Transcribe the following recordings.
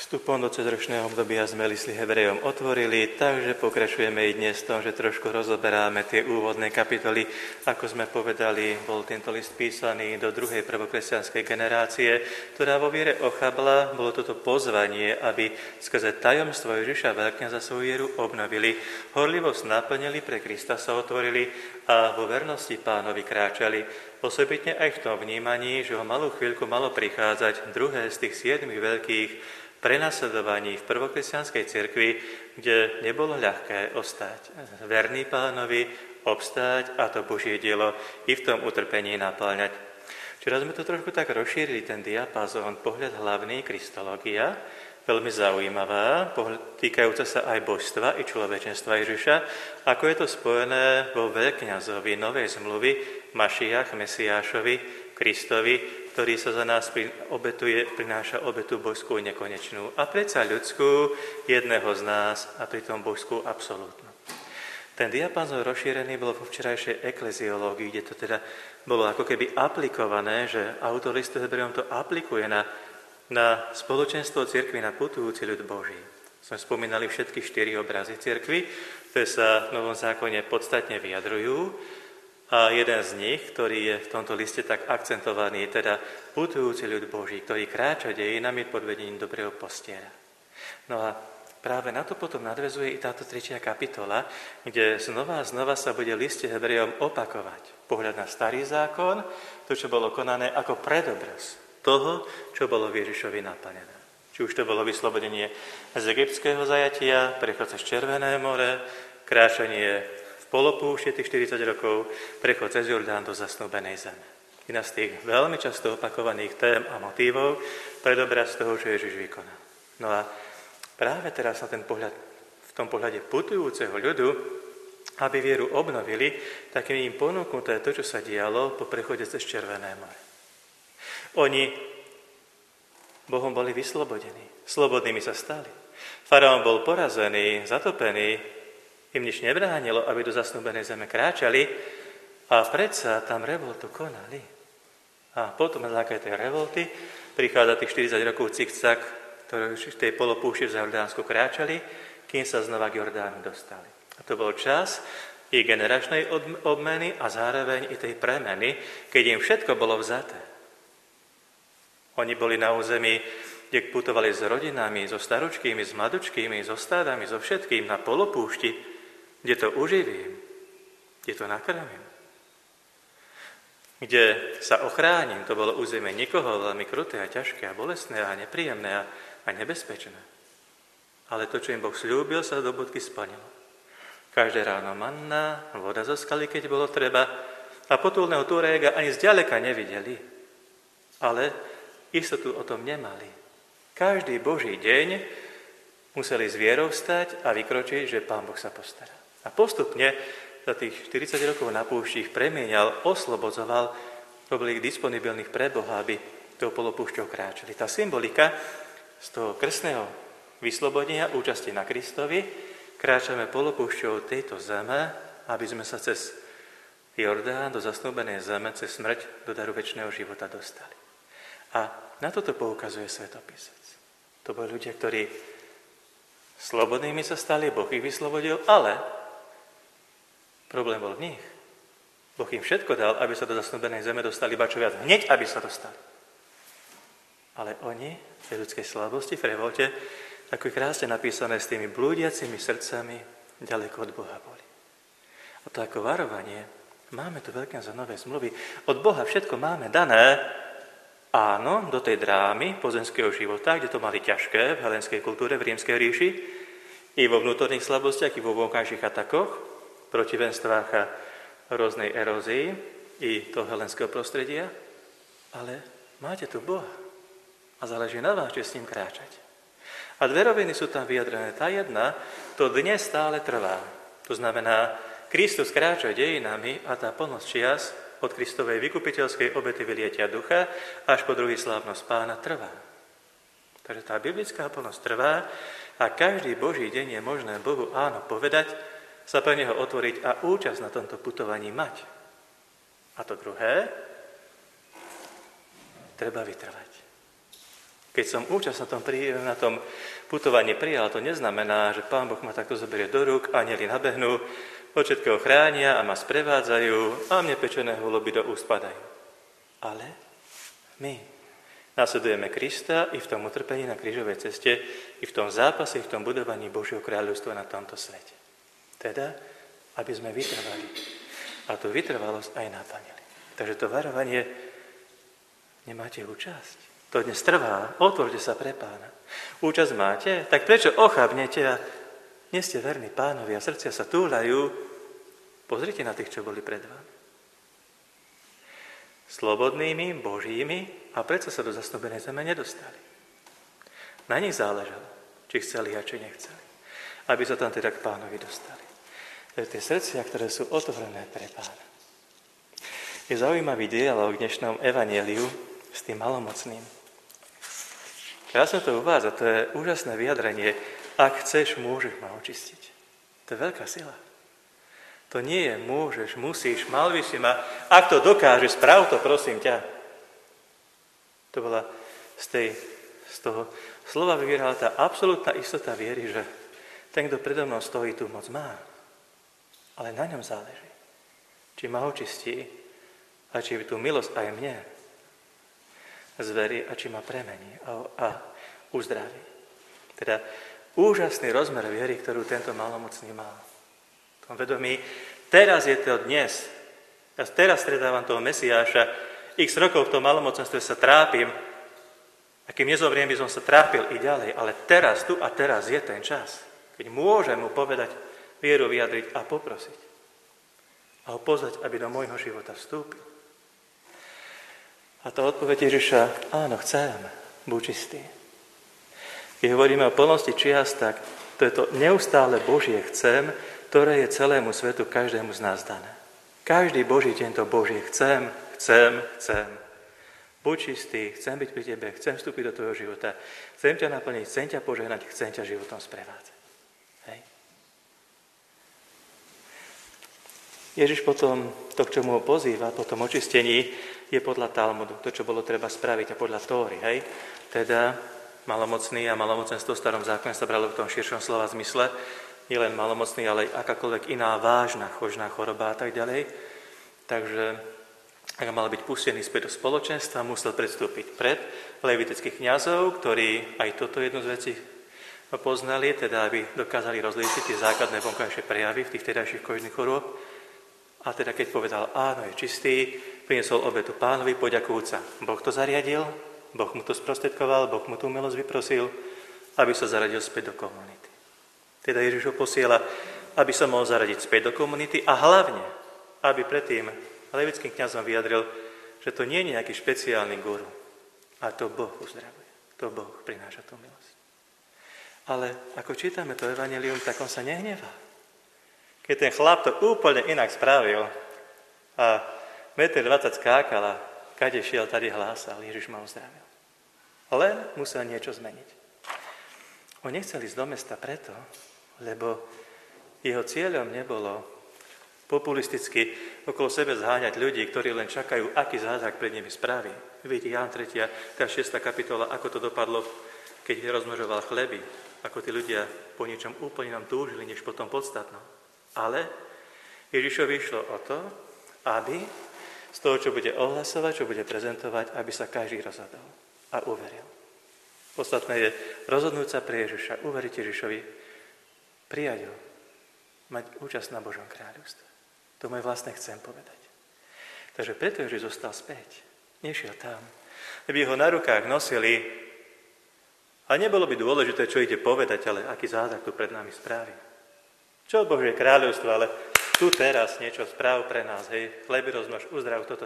Vstupom do cezročného obdobia sme list Hebrejom otvorili, takže pokračujeme i dnes v tom, že trošku rozoberáme tie úvodné kapitoly. Ako sme povedali, bol tento list písaný do druhej prvokresťanskej generácie, ktorá vo viere ochabla. Bolo toto pozvanie, aby skrze tajomstvo Ježiša veľkňaza svoju vieru obnovili, horlivosť naplnili, pre Krista sa otvorili a vo vernosti Pánovi kráčali. Osobitne aj v tom vnímaní, že o malú chvíľku malo prichádzať druhé z tých 7 veľkých prenasledovaní v prvokresťanskej cirkvi, kde nebolo ľahké ostať verný Pánovi, obstáť a to Božie dielo i v tom utrpení naplňať. Včera sme to trošku tak rozšírili, ten diapazón, pohľad hlavný, kristológia, veľmi zaujímavá, týkajúca sa aj božstva i človečenstva Ježiša, ako je to spojené vo veľkňazovi novej zmluvy, Mašiach, Mesiášovi, Kristovi, ktorý sa za nás prináša obetu božskú nekonečnú a predsa ľudskú, jedného z nás a pritom božskú absolútnu. Ten diapazón rozšírený bol vo včerajšej ekleziológii, kde to teda bolo ako keby aplikované, že autor listu Hebrejom to aplikuje na spoločenstvo cirkvi, na putujúci ľud Boží. Sme spomínali všetky 4 obrazy cirkvi, ktoré sa v Novom zákone podstatne vyjadrujú. A jeden z nich, ktorý je v tomto liste tak akcentovaný, je teda putujúci ľud Boží, ktorý kráča dejinami pod vedením dobrého pastiera. No a práve na to potom nadväzuje i táto 3. kapitola, kde znova a znova sa bude v liste Hebrejom opakovať pohľad na starý zákon, to, čo bolo konané ako predobraz toho, čo bolo v Ježišovi naplnené. Či už to bolo vyslobodenie z egyptského zajatia, prechod cez Červené more, kráčanie polopúšte tých 40 rokov, prechod cez Jordán do zasnúbenej zeme. Jedna z tých veľmi často opakovaných tém a motívov, predobraz toho, čo Ježiš vykonal. No a práve teraz na ten pohľad, v tom pohľade putujúceho ľudu, aby vieru obnovili, tak im ponúknuté to, čo sa dialo po prechode cez Červené more. Oni Bohom boli vyslobodení, slobodnými sa stali. Faraón bol porazený, zatopený, im nič nebránilo, aby do zasnúbenej zeme kráčali a predsa tam revoltu konali. A potom na základe tej revolty prichádza tých 40 rokov cikcak, ktoré v tej polopúšti v Jordánsku kráčali, kým sa znova k Jordánu dostali. A to bol čas i generačnej obmeny a zároveň i tej premeny, keď im všetko bolo vzaté. Oni boli na území, kde putovali s rodinami, so staručkými, s mladučkými, so stádami, so všetkým na polopúšti, kde to uživím, kde to nakrmím, kde sa ochránim, to bolo územie nikoho veľmi kruté a ťažké a bolestné a nepríjemné a nebezpečné. Ale to, čo im Boh sľúbil, sa do bodky splnilo. Každé ráno manna, voda zo skaly, keď bolo treba, a potulného turéga ani zďaleka nevideli, ale istotu o tom nemali. Každý Boží deň museli z vierou stať a vykročiť, že Pán Boh sa postará. A postupne za tých 40 rokov na púšti ich premienial, oslobodzoval, to boli disponibilných pre Boha, aby tou polopúšťou kráčali. Tá symbolika z toho krstného vyslobodenia, účasti na Kristovi, kráčame polopúšťou tejto zeme, aby sme sa cez Jordán do zasnúbenej zeme, cez smrť do daru večného života dostali. A na toto poukazuje Svätopisec. To boli ľudia, ktorí slobodnými sa stali, Boh ich vyslobodil, ale problém bol v nich. Boh im všetko dal, aby sa do zasnúbenej zeme dostali, ba čo viac, hneď, aby sa dostali. Ale oni, v tej ľudskej slabosti, v revolte, ako je krásne napísané, s tými blúdiacimi srdcami ďaleko od Boha boli. A to ako varovanie, máme tu veľkňaza novej zmluvy, od Boha všetko máme dané, áno, do tej drámy pozemského života, kde to mali ťažké v helenskej kultúre, v rímskej ríši, i vo vnútorných slabostiach, i vo vonkajších atakoch, protivenstvách a rôznej erózii i toho helenského prostredia, ale máte tu Boha a záleží na vás, či s ním kráčať. A dve roviny sú tam vyjadrené. Tá jedna, to dnes stále trvá. To znamená, Kristus kráča dejinami a tá plnosť čias od Kristovej vykupiteľskej obety vylietia ducha až po druhý slávnosť Pána trvá. Takže tá biblická plnosť trvá a každý Boží deň je možné Bohu áno povedať, sa pre neho otvoriť a účasť na tomto putovaní mať. A to druhé, treba vytrvať. Keď som účasť na tom putovaní prijal, to neznamená, že Pán Boh ma takto zoberie do rúk, anjeli nabehnú, od všetkého chránia a ma sprevádzajú a mne pečené holuby do úst padajú. Ale my nasledujeme Krista i v tom utrpení na krížovej ceste, i v tom zápase, i v tom budovaní Božieho kráľovstva na tomto svete. Teda, aby sme vytrvali. A tú vytrvalosť aj naplnili. Takže to varovanie, nemáte účasť. To dnes trvá, otvorte sa pre Pána. Účasť máte? Tak prečo ochabnete a nie ste verní Pánovi a srdcia sa túľajú? Pozrite na tých, čo boli pred vami. Slobodnými, Božími a predsa sa do zasnúbenej zeme nedostali. Na nich záležalo, či chceli a či nechceli. Aby sa tam teda k Pánovi dostali. To je tie srdcia, ktoré sú otvorené pre Pána. Je zaujímavý dialog v dnešnom evanjeliu s tým malomocným. Krásne to uvádza, to je úžasné vyjadrenie. Ak chceš, môžeš ma očistiť. To je veľká sila. To nie je môžeš, musíš, mal by si ma. Ak to dokážeš, sprav to, prosím ťa. To bola z toho slova vyvierala tá absolútna istota viery, že ten, kto predo mnou stojí, tú moc má. Ale na ňom záleží. Či ma očistí a či tú milosť aj mne zverí a či ma premení a uzdraví. Teda úžasný rozmer viery, ktorú tento malomocný mal. V tom vedomí, teraz je to dnes. Ja teraz stredávam toho Mesiáša, x rokov v tom malomocenstve sa trápim, a kým nezomriem, by som sa trápil i ďalej, ale teraz, tu a teraz je ten čas, keď môžem mu povedať, vieru vyjadriť a poprosiť. A ho pozvať, aby do môjho života vstúpil. A tá odpoveď Ježiša, áno, chcem, buď čistý. Keď hovoríme o plnosti čias, tak to je to neustále Božie chcem, ktoré je celému svetu, každému z nás dané. Každý Boží deň to Božie chcem. Buď čistý, chcem byť pri tebe, chcem vstúpiť do tvojho života, chcem ťa naplniť, chcem ťa požehnať, chcem ťa životom sprevádzať. Hej. Ježiš potom, to, k čomu ho pozýva, po tom očistení, je podľa Talmudu, to, čo bolo treba spraviť, a podľa Tóry, hej. Teda malomocný a malomocenstvo v starom zákone sa bralo v tom širšom slova zmysle, nielen malomocný, ale aj akákoľvek iná vážna chožná choroba a tak ďalej. Takže ak mal byť pustený späť do spoločenstva, musel predstúpiť pred levitických kňazov, ktorí aj toto jednu z vecí poznali, teda aby dokázali rozlíšiť tie základné vonkajšie prejavy v tých tedajších kožných chorôb. A teda keď povedal, áno, je čistý, priniesol obetu Pánovi, poďakujúca. Boh to zariadil, Boh mu to sprostredkoval, Boh mu tú milosť vyprosil, aby sa zaradil späť do komunity. Teda Ježiš ho posiela, aby sa mohol zaradiť späť do komunity a hlavne, aby predtým levickým kňazom vyjadril, že to nie je nejaký špeciálny guru. A to Boh uzdravuje. To Boh prináša tú milosť. Ale ako čítame to evanjelium, tak on sa nehnevá. Keď ten chlap to úplne inak spravil a 1,20 m skákal a kade šiel, tady hlásal, Ježiš ma uzdravil. Len musel niečo zmeniť. On nechcel ísť do mesta preto, lebo jeho cieľom nebolo populisticky okolo sebe zháňať ľudí, ktorí len čakajú, aký zázrak pred nimi spraví. Vidíte, Ján 3., tá 6. kapitola, ako to dopadlo, keď rozmnožoval chleby, ako tí ľudia po niečom úplne nám túžili, než po tom podstatnom. Ale Ježišovi išlo o to, aby z toho, čo bude ohlasovať, čo bude prezentovať, aby sa každý rozhodol a uveril. Podstatné je rozhodnúť sa pre Ježiša, uveriť Ježišovi, prijať ho, mať účasť na Božom kráľovstve. To moje vlastne chcem povedať. Takže preto Ježiš zostal späť. Nešiel tam. By ho na rukách nosili a nebolo by dôležité, čo ide povedať, ale aký zázrak tu pred nami spraví. Čo Božie kráľovstvo, ale tu teraz niečo správ pre nás, hej, chleby rozmnož, uzdrav, toto.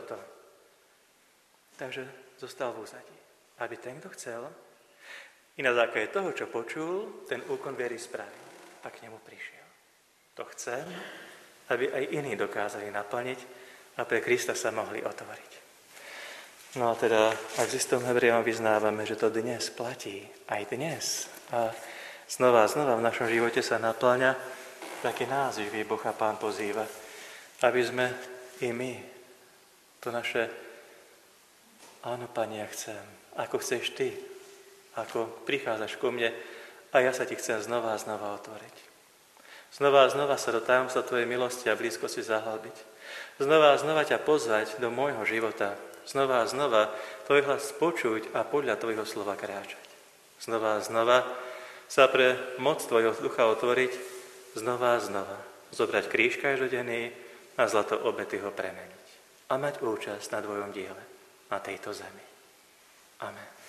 Takže zostal v úzadí. Aby ten, kto chcel, i na základe toho, čo počul, ten úkon viery spravil a k nemu prišiel. To chcem, aby aj iní dokázali naplniť a pre Krista sa mohli otvoriť. No a teda, ak s listom Hebrejom vyznávame, že to dnes platí, aj dnes, a znova v našom živote sa naplňa, taký nás živý Boh a Pán pozýva, aby sme i my to naše áno, Pane, ja chcem, ako chceš Ty, ako prichádzaš ku mne a ja sa ti chcem znova a znova otvoriť. Znova a znova sa do tajomstva tvojej milosti a blízkosti zahlbiť. Znova a znova ťa pozvať do môjho života. Znova a znova tvoj hlas počuť a podľa tvojho slova kráčať. Znova a znova sa pre moc tvojho ducha otvoriť. Znova a znova zobrať kríž každodenný a zlato obety ho premeniť. A mať účasť na tvojom diele na tejto zemi. Amen.